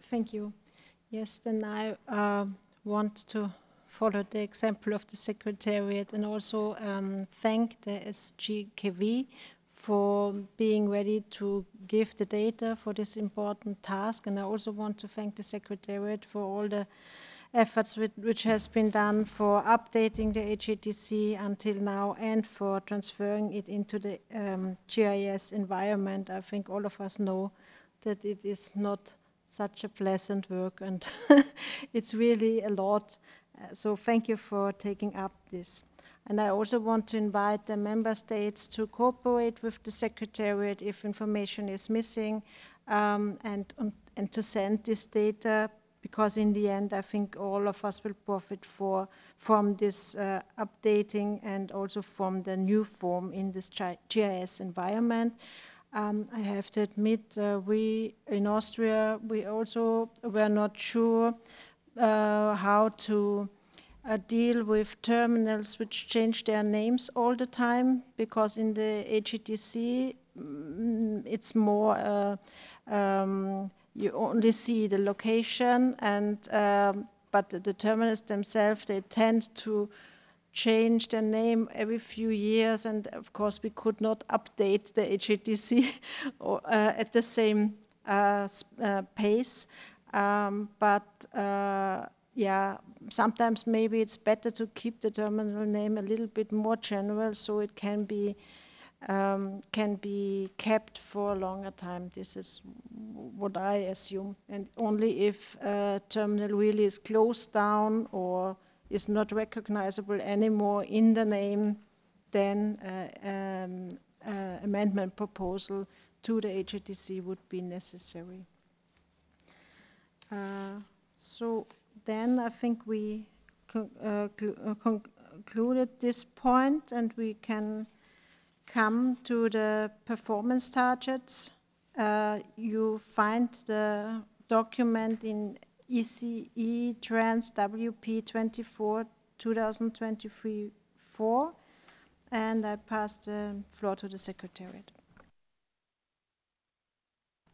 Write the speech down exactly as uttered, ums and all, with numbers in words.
Thank you. Yes, then I uh, want to follow the example of the Secretariat and also um, thank the S G K V for being ready to give the data for this important task. And I also want to thank the Secretariat for all the efforts which, which has been done for updating the H A T C until now and for transferring it into the um, G I S environment. I think all of us know that it is not such a pleasant work, and it's really a lot. Uh, so thank you for taking up this. And I also want to invite the member states to cooperate with the Secretariat if information is missing, um, and, um, and to send this data, because in the end I think all of us will profit for, from this uh, updating and also from the new form in this G I S environment. Um, I have to admit, uh, we in Austria, we also were not sure uh, how to uh, deal with terminals which change their names all the time, because in the H E T C mm, it's more, uh, um, you only see the location, and um, but the, the terminals themselves, they tend to change their name every few years, and of course we could not update the H A T C or, uh, at the same uh, uh, pace. Um, but uh, yeah, sometimes maybe it's better to keep the terminal name a little bit more general, so it can be um, can be kept for a longer time. This is what I assume, and only if a terminal really is closed down or is not recognizable anymore in the name, then uh, um, uh, amendment proposal to the H A T C would be necessary. Uh, so then I think we con uh, uh, concluded this point, and we can come to the performance targets. Uh, you find the document in E C E Trans W P twenty-four two thousand twenty-three four, and I pass the floor to the Secretariat.